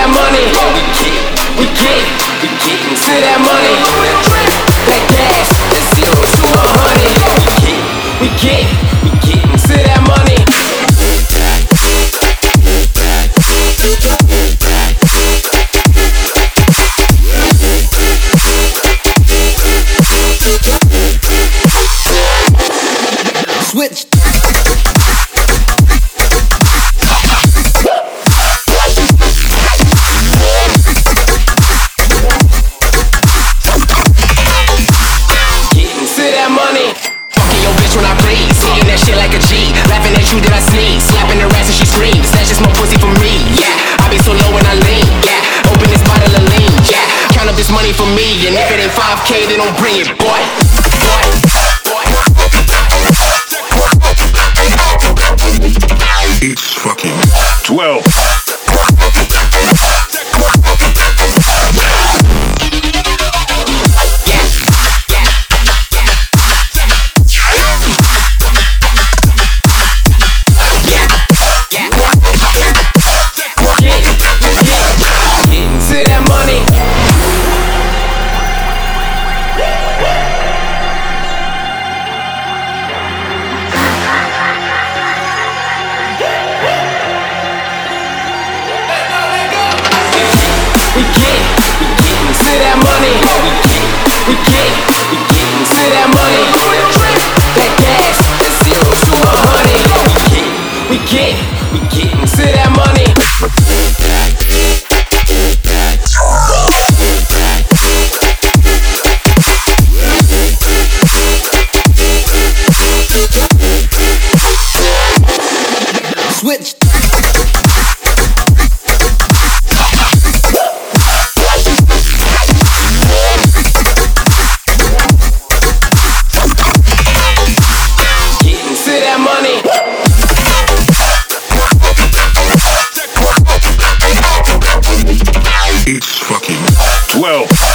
that money. We getting to that money. Like gas, that's 0 to 100. We getting to that money. Switch. Slapping her ass and she screams. That's just more pussy for me. Yeah, I be so low when I lean. Yeah, open this bottle of lean. Yeah, count up this money for me. And if it ain't 5K, then don't bring it, boy. It's fucking 12. We getting to that money. We getting to that money. That gas, that's 0 to 100. We getting to that money. Switch. It's fucking 12.